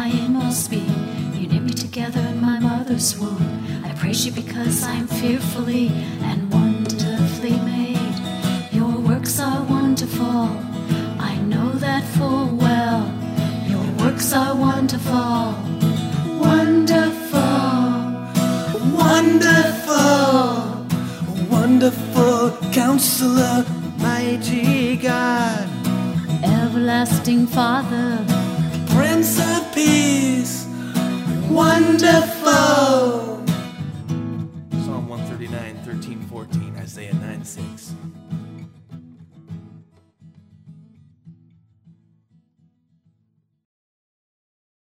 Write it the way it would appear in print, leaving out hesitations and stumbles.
my inmost being. You knit me together in my mother's womb. I praise you because I'm fearfully and wonderfully made. Your works are wonderful, I know that full well. Your works are wonderful, wonderful, Wonderful, wonderful Counselor, mighty God, everlasting Father, Prince of Peace, wonderful.